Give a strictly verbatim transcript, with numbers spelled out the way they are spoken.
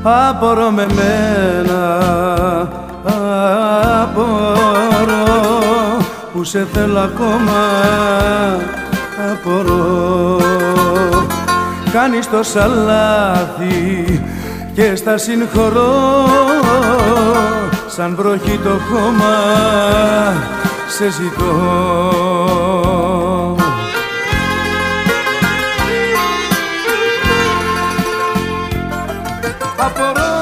απορώ με μένα, απορώ που σε θέλω ακόμα, απορώ. Κάνεις τόσα λάθη και στα συγχωρώ, σαν βροχή το χώμα σε ζητώ. Απορώ